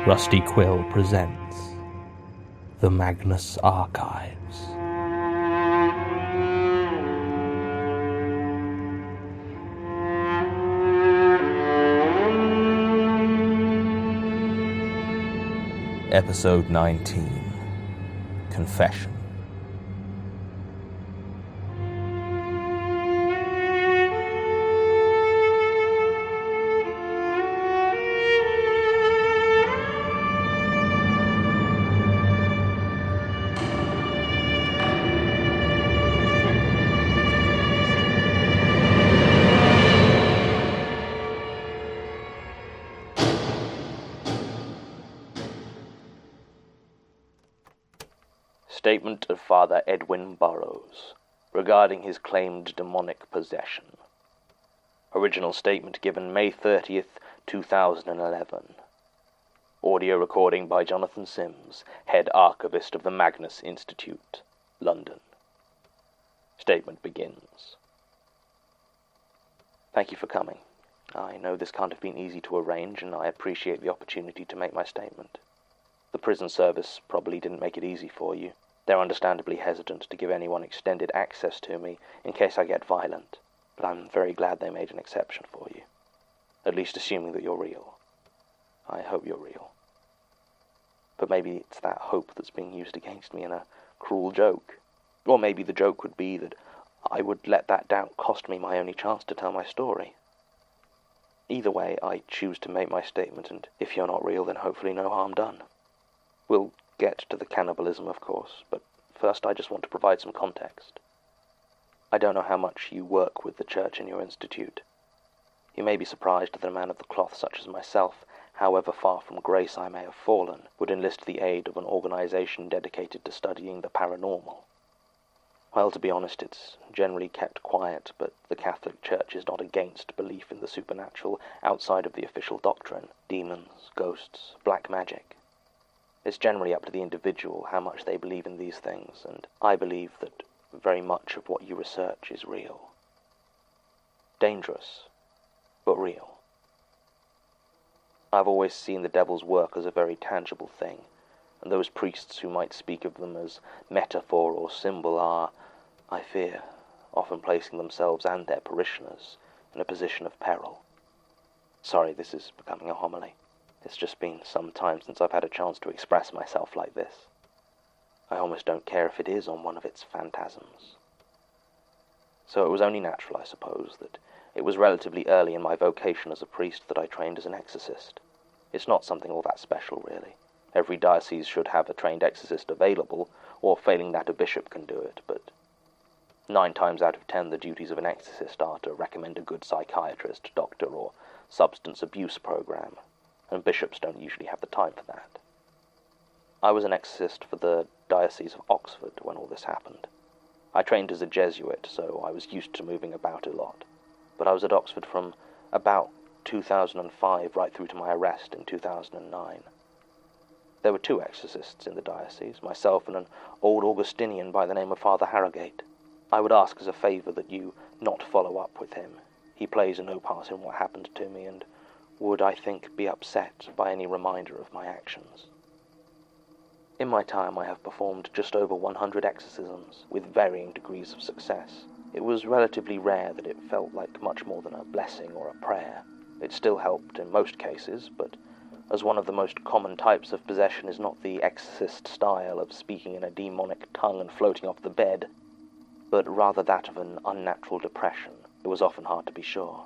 Rusty Quill presents The Magnus Archives. Episode 19, Confession. Statement of Father Edwin Burrows regarding his claimed demonic possession. Original statement given May 30th, 2011. Audio recording by Jonathan Sims, Head Archivist of the Magnus Institute, London. Statement begins. Thank you for coming. I know this can't have been easy to arrange, and I appreciate the opportunity to make my statement. The prison service probably didn't make it easy for you. They're understandably hesitant to give anyone extended access to me in case I get violent, but I'm very glad they made an exception for you. At least assuming that you're real. I hope you're real. But maybe it's that hope that's being used against me in a cruel joke. Or maybe the joke would be that I would let that doubt cost me my only chance to tell my story. Either way, I choose to make my statement, and if you're not real, then hopefully no harm done. We'll get to the cannibalism, of course, but first I just want to provide some context. I don't know how much you work with the church in your institute. You may be surprised that a man of the cloth such as myself, however far from grace I may have fallen, would enlist the aid of an organization dedicated to studying the paranormal. Well, to be honest, it's generally kept quiet, but the Catholic Church is not against belief in the supernatural outside of the official doctrine. Demons, ghosts, black magic. It's generally up to the individual how much they believe in these things, and I believe that very much of what you research is real. Dangerous, but real. I've always seen the devil's work as a very tangible thing, and those priests who might speak of them as metaphor or symbol are, I fear, often placing themselves and their parishioners in a position of peril. Sorry, this is becoming a homily. It's just been some time since I've had a chance to express myself like this. I almost don't care if it is on one of its phantasms. So it was only natural, I suppose, that it was relatively early in my vocation as a priest that I trained as an exorcist. It's not something all that special, really. Every diocese should have a trained exorcist available, or failing that a bishop can do it, but 9 times out of 10 the duties of an exorcist are to recommend a good psychiatrist, doctor, or substance abuse program, and bishops don't usually have the time for that. I was an exorcist for the Diocese of Oxford when all this happened. I trained as a Jesuit, so I was used to moving about a lot, but I was at Oxford from about 2005 right through to my arrest in 2009. There were 2 exorcists in the diocese, myself and an old Augustinian by the name of Father Harrogate. I would ask as a favour that you not follow up with him. He plays no part in what happened to me, and would, I think, be upset by any reminder of my actions. In my time I have performed just over 100 exorcisms, with varying degrees of success. It was relatively rare that it felt like much more than a blessing or a prayer. It still helped in most cases, but as one of the most common types of possession is not the exorcist style of speaking in a demonic tongue and floating off the bed, but rather that of an unnatural depression, it was often hard to be sure.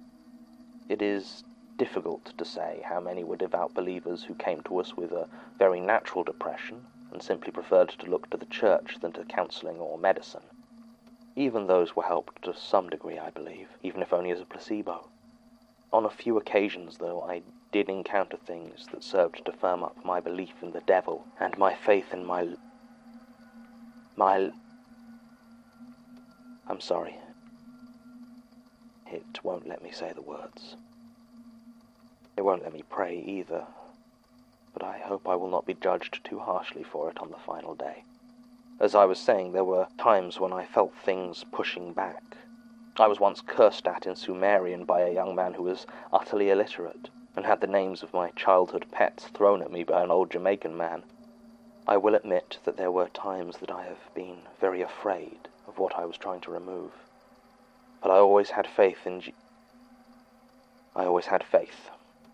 It is difficult to say how many were devout believers who came to us with a very natural depression and simply preferred to look to the church than to counselling or medicine. Even those were helped to some degree, I believe, even if only as a placebo. On a few occasions, though, I did encounter things that served to firm up my belief in the devil and my faith in I'm sorry. It won't let me say the words. It won't let me pray either, but I hope I will not be judged too harshly for it on the final day. As I was saying, there were times when I felt things pushing back. I was once cursed at in Sumerian by a young man who was utterly illiterate. and had the names of my childhood pets thrown at me by an old Jamaican man. I will admit that there were times that I have been very afraid of what I was trying to remove, but I always had faith I always had faith.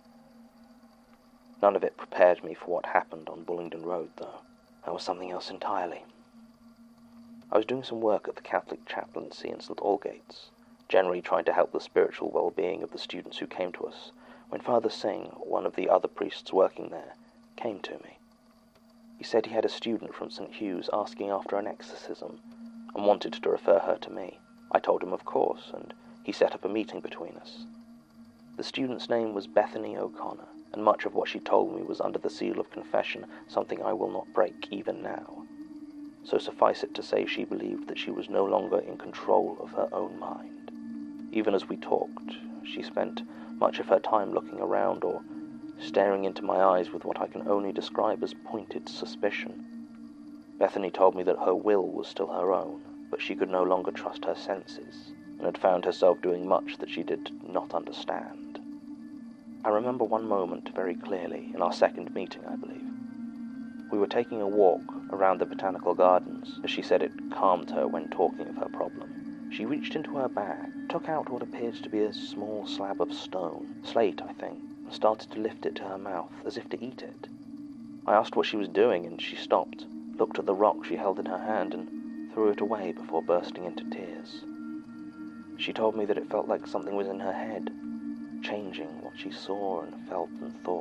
None of it prepared me for what happened on Bullingdon Road, though. That was something else entirely. I was doing some work at the Catholic chaplaincy in St. Algates, generally trying to help the spiritual well-being of the students who came to us, when Father Singh, one of the other priests working there, came to me. He said he had a student from St. Hugh's asking after an exorcism, and wanted to refer her to me. I told him of course, and he set up a meeting between us. The student's name was Bethany O'Connor, and much of what she told me was under the seal of confession, something I will not break even now. So suffice it to say, she believed that she was no longer in control of her own mind. Even as we talked, she spent much of her time looking around or staring into my eyes with what I can only describe as pointed suspicion. Bethany told me that her will was still her own, but she could no longer trust her senses, and had found herself doing much that she did not understand. I remember one moment very clearly, in our second meeting, I believe. We were taking a walk around the botanical gardens, as she said it calmed her when talking of her problem. She reached into her bag, took out what appeared to be a small slab of stone, slate, I think, and started to lift it to her mouth, as if to eat it. I asked what she was doing, and she stopped, looked at the rock she held in her hand, and threw it away before bursting into tears. She told me that it felt like something was in her head, changing what she saw and felt and thought.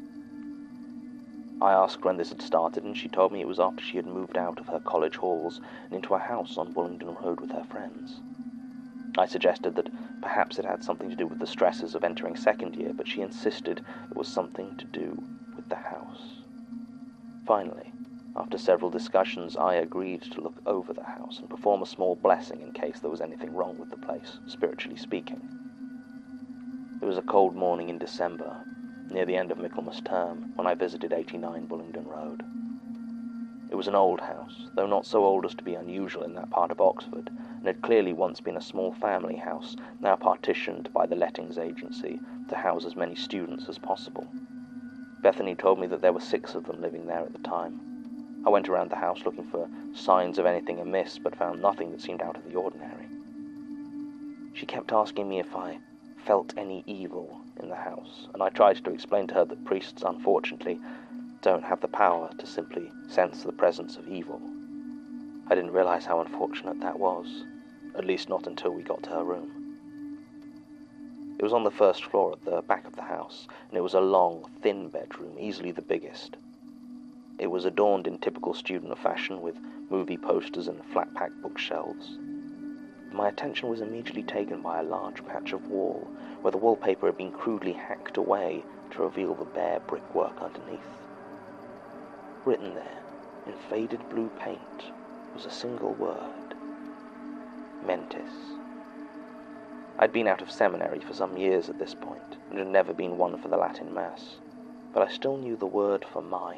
I asked when this had started, and she told me it was after she had moved out of her college halls and into a house on Bullingdon Road with her friends. I suggested that perhaps it had something to do with the stresses of entering second year, but she insisted it was something to do with the house. Finally, after several discussions, I agreed to look over the house and perform a small blessing in case there was anything wrong with the place, spiritually speaking. It was a cold morning in December, near the end of Michaelmas term, when I visited 89 Bullingdon Road. It was an old house, though not so old as to be unusual in that part of Oxford, and had clearly once been a small family house, now partitioned by the lettings agency to house as many students as possible. Bethany told me that there were 6 of them living there at the time. I went around the house looking for signs of anything amiss, but found nothing that seemed out of the ordinary. She kept asking me if I felt any evil in the house, and I tried to explain to her that priests, unfortunately, don't have the power to simply sense the presence of evil. I didn't realize how unfortunate that was, at least not until we got to her room. It was on the first floor at the back of the house, and it was a long, thin bedroom, easily the biggest. It was adorned in typical student fashion with movie posters and flat-pack bookshelves. My attention was immediately taken by a large patch of wall where the wallpaper had been crudely hacked away to reveal the bare brickwork underneath. Written there, in faded blue paint, was a single word: Mentis. I'd been out of seminary for some years at this point, and had never been one for the Latin Mass, but I still knew the word for mind.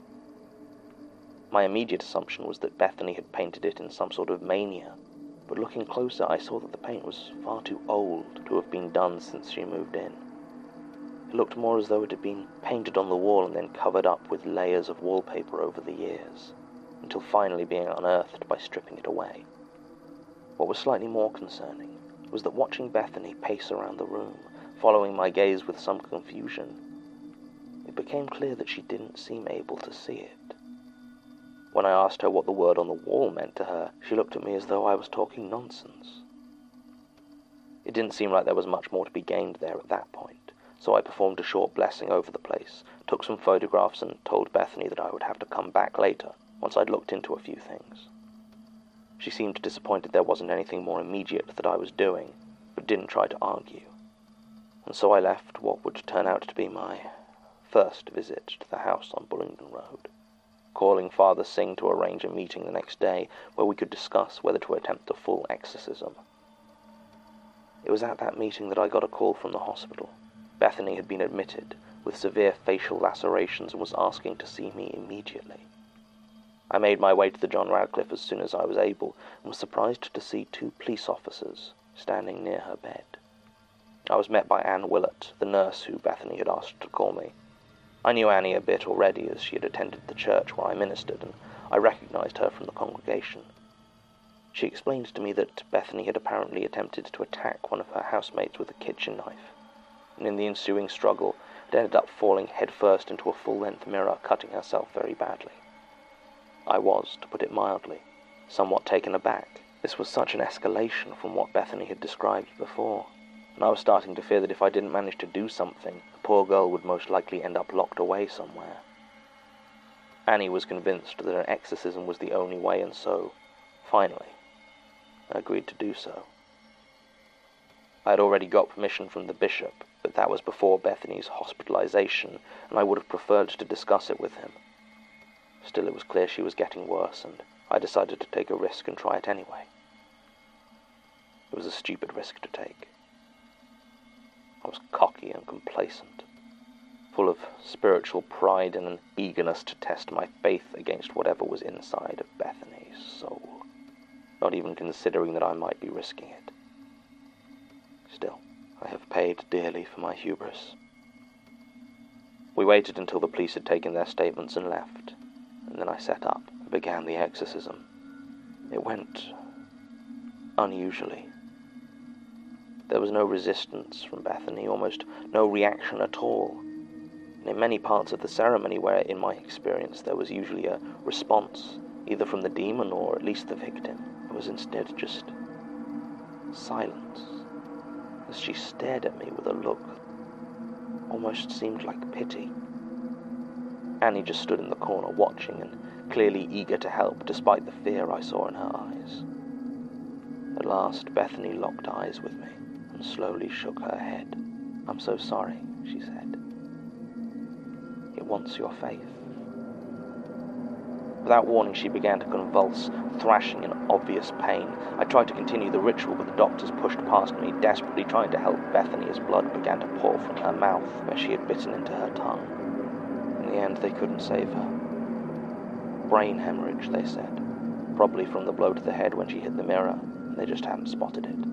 My immediate assumption was that Bethany had painted it in some sort of mania, but looking closer I saw that the paint was far too old to have been done since she moved in. It looked more as though it had been painted on the wall and then covered up with layers of wallpaper over the years, until finally being unearthed by stripping it away. What was slightly more concerning was that watching Bethany pace around the room, following my gaze with some confusion, it became clear that she didn't seem able to see it. When I asked her what the word on the wall meant to her, she looked at me as though I was talking nonsense. It didn't seem like there was much more to be gained there at that point, so I performed a short blessing over the place, took some photographs, and told Bethany that I would have to come back later, once I'd looked into a few things. She seemed disappointed there wasn't anything more immediate that I was doing, but didn't try to argue. And so I left what would turn out to be my first visit to the house on Bullingdon Road, calling Father Singh to arrange a meeting the next day where we could discuss whether to attempt a full exorcism. It was at that meeting that I got a call from the hospital. Bethany had been admitted with severe facial lacerations and was asking to see me immediately. I made my way to the John Radcliffe as soon as I was able, and was surprised to see 2 police officers standing near her bed. I was met by Anne Willett, the nurse who Bethany had asked to call me. I knew Annie a bit already, as she had attended the church where I ministered, and I recognized her from the congregation. She explained to me that Bethany had apparently attempted to attack one of her housemates with a kitchen knife, and in the ensuing struggle had ended up falling headfirst into a full-length mirror, cutting herself very badly. I was, to put it mildly, somewhat taken aback. This was such an escalation from what Bethany had described before, and I was starting to fear that if I didn't manage to do something, the poor girl would most likely end up locked away somewhere. Annie was convinced that an exorcism was the only way, and so, finally, I agreed to do so. I had already got permission from the bishop, but that was before Bethany's hospitalization, and I would have preferred to discuss it with him. Still, it was clear she was getting worse, and I decided to take a risk and try it anyway. It was a stupid risk to take. I was cocky and complacent, full of spiritual pride and an eagerness to test my faith against whatever was inside of Bethany's soul, not even considering that I might be risking it. Still, I have paid dearly for my hubris. We waited until the police had taken their statements and left, and then I set up and began the exorcism. It went unusually. There was no resistance from Bethany, almost no reaction at all. And in many parts of the ceremony where, in my experience, there was usually a response, either from the demon or at least the victim, there was instead just silence, as she stared at me with a look that almost seemed like pity. Annie just stood in the corner watching and clearly eager to help, despite the fear I saw in her eyes. At last, Bethany locked eyes with me and slowly shook her head. "I'm so sorry," she said. "It wants your faith." Without warning, she began to convulse, thrashing in obvious pain. I tried to continue the ritual, but the doctors pushed past me, desperately trying to help Bethany as blood began to pour from her mouth where she had bitten into her tongue. In the end, they couldn't save her. Brain hemorrhage, they said, probably from the blow to the head when she hit the mirror, and they just hadn't spotted it.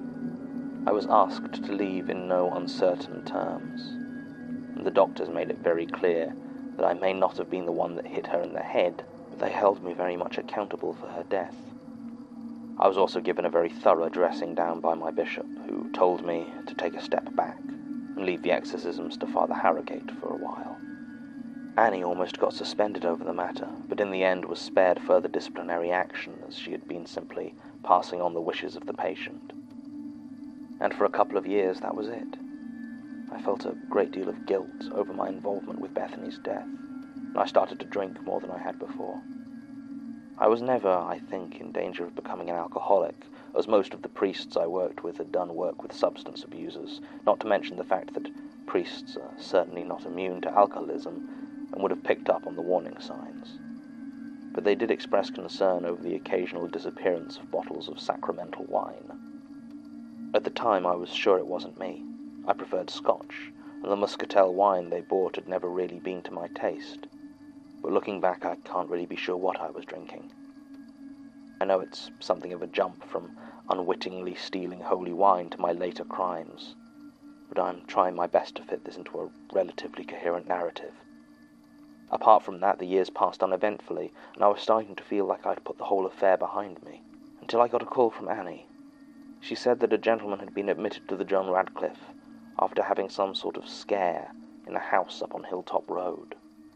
I was asked to leave in no uncertain terms, and the doctors made it very clear that I may not have been the one that hit her in the head, but they held me very much accountable for her death. I was also given a very thorough dressing down by my bishop, who told me to take a step back and leave the exorcisms to Father Harrogate for a while. Annie almost got suspended over the matter, but in the end was spared further disciplinary action, as she had been simply passing on the wishes of the patient. And for a couple of years, that was it. I felt a great deal of guilt over my involvement with Bethany's death, and I started to drink more than I had before. I was never, I think, in danger of becoming an alcoholic, as most of the priests I worked with had done work with substance abusers, not to mention the fact that priests are certainly not immune to alcoholism and would have picked up on the warning signs. But they did express concern over the occasional disappearance of bottles of sacramental wine. At the time, I was sure it wasn't me. I preferred Scotch, and the muscatel wine they bought had never really been to my taste. But looking back, I can't really be sure what I was drinking. I know it's something of a jump from unwittingly stealing holy wine to my later crimes, but I'm trying my best to fit this into a relatively coherent narrative. Apart from that, the years passed uneventfully, and I was starting to feel like I'd put the whole affair behind me, until I got a call from Annie. She said that a gentleman had been admitted to the John Radcliffe after having some sort of scare in a house up on Hilltop Road.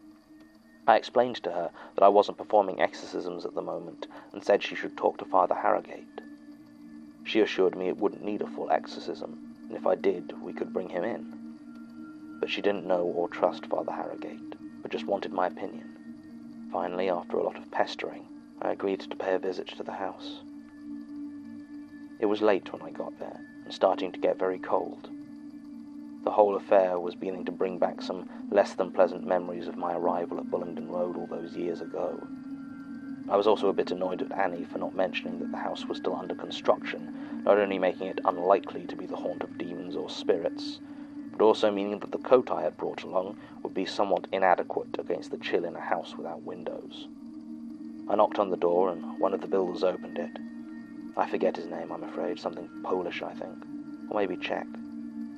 I explained to her that I wasn't performing exorcisms at the moment and said she should talk to Father Harrogate. She assured me it wouldn't need a full exorcism, and if I did, we could bring him in. But she didn't know or trust Father Harrogate, but just wanted my opinion. Finally, after a lot of pestering, I agreed to pay a visit to the house. It was late when I got there, and starting to get very cold. The whole affair was beginning to bring back some less than pleasant memories of my arrival at Bullingdon Road all those years ago. I was also a bit annoyed at Annie for not mentioning that the house was still under construction, not only making it unlikely to be the haunt of demons or spirits, but also meaning that the coat I had brought along would be somewhat inadequate against the chill in a house without windows. I knocked on the door, and one of the builders opened it. I forget his name, I'm afraid, something Polish, I think, or maybe Czech.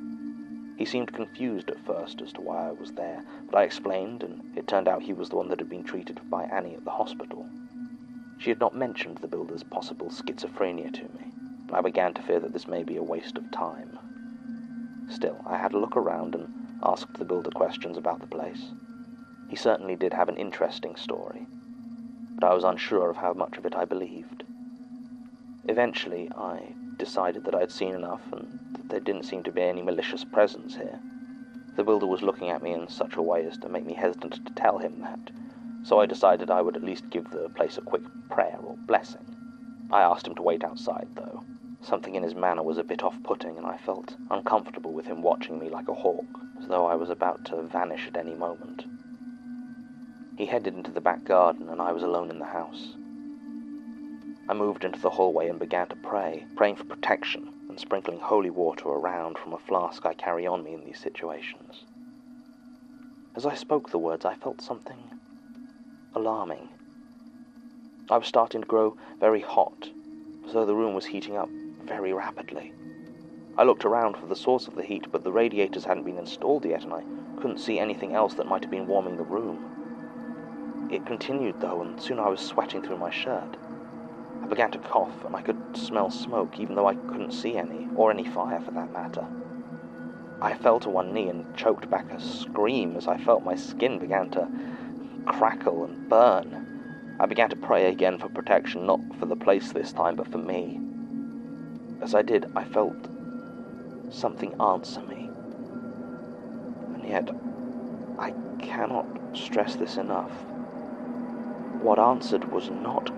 He seemed confused at first as to why I was there, but I explained, and it turned out he was the one that had been treated by Annie at the hospital. She had not mentioned the builder's possible schizophrenia to me, and I began to fear that this may be a waste of time. Still, I had a look around and asked the builder questions about the place. He certainly did have an interesting story, but I was unsure of how much of it I believed. Eventually, I decided that I had seen enough and that there didn't seem to be any malicious presence here. The builder was looking at me in such a way as to make me hesitant to tell him that, so I decided I would at least give the place a quick prayer or blessing. I asked him to wait outside, though. Something in his manner was a bit off-putting, and I felt uncomfortable with him watching me like a hawk, as though I was about to vanish at any moment. He headed into the back garden, and I was alone in the house. I moved into the hallway and began to pray, praying for protection and sprinkling holy water around from a flask I carry on me in these situations. As I spoke the words, I felt something alarming. I was starting to grow very hot, as though the room was heating up very rapidly. I looked around for the source of the heat, but the radiators hadn't been installed yet, and I couldn't see anything else that might have been warming the room. It continued, though, and soon I was sweating through my shirt. I began to cough, and I could smell smoke, even though I couldn't see any, or any fire for that matter. I fell to one knee and choked back a scream as I felt my skin began to crackle and burn. I began to pray again for protection, not for the place this time, but for me. As I did, I felt something answer me. And yet, I cannot stress this enough. What answered was not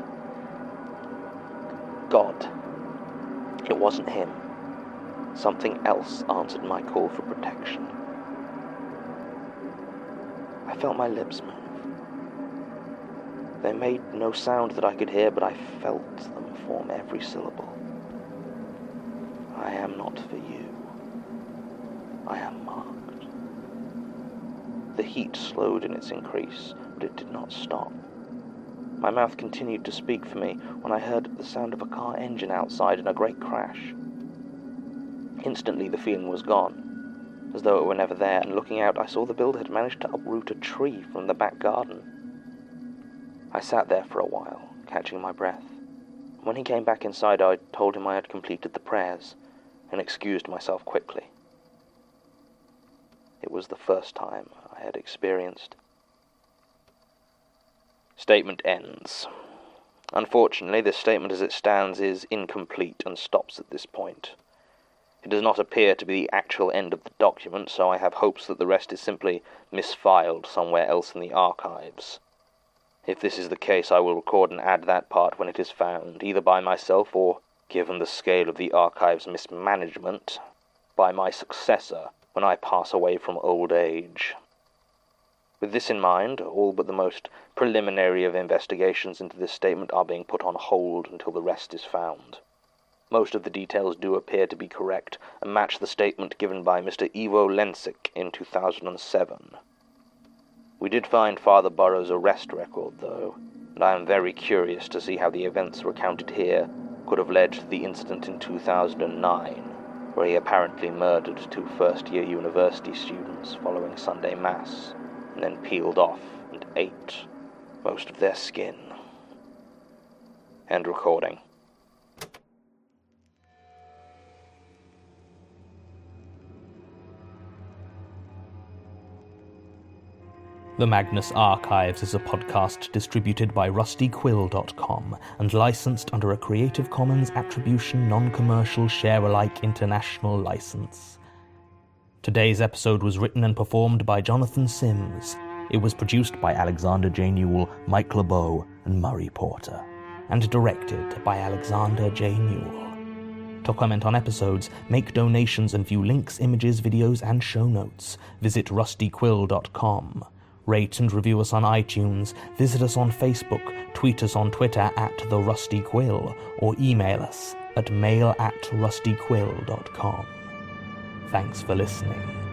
God. It wasn't him. Something else answered my call for protection. I felt my lips move. They made no sound that I could hear, but I felt them form every syllable. I am not for you. I am marked. The heat slowed in its increase, but it did not stop. My mouth continued to speak for me when I heard the sound of a car engine outside and a great crash. Instantly the feeling was gone, as though it were never there, and looking out I saw the builder had managed to uproot a tree from the back garden. I sat there for a while, catching my breath. When he came back inside, I told him I had completed the prayers, and excused myself quickly. It was the first time I had experienced. Statement ends. Unfortunately, this statement as it stands is incomplete and stops at this point. It does not appear to be the actual end of the document, so I have hopes that the rest is simply misfiled somewhere else in the archives. If this is the case, I will record and add that part when it is found, either by myself or, given the scale of the archive's mismanagement, by my successor when I pass away from old age. With this in mind, all but the most preliminary of investigations into this statement are being put on hold until the rest is found. Most of the details do appear to be correct and match the statement given by Mr. Ivo Lensic in 2007. We did find Father Burroughs' arrest record, though, and I am very curious to see how the events recounted here could have led to the incident in 2009, where he apparently murdered 2 first-year university students following Sunday Mass, and then peeled off and ate most of their skin. End recording. The Magnus Archives is a podcast distributed by rustyquill.com and licensed under a Creative Commons Attribution Non-Commercial Share-alike International License. Today's episode was written and performed by Jonathan Sims. It was produced by Alexander J. Newell, Mike LeBeau, and Murray Porter, and directed by Alexander J. Newell. To comment on episodes, make donations, and view links, images, videos, and show notes, visit rustyquill.com. Rate and review us on iTunes, visit us on Facebook, tweet us on Twitter @TheRustyQuill, or email us at mail@rustyquill.com. Thanks for listening.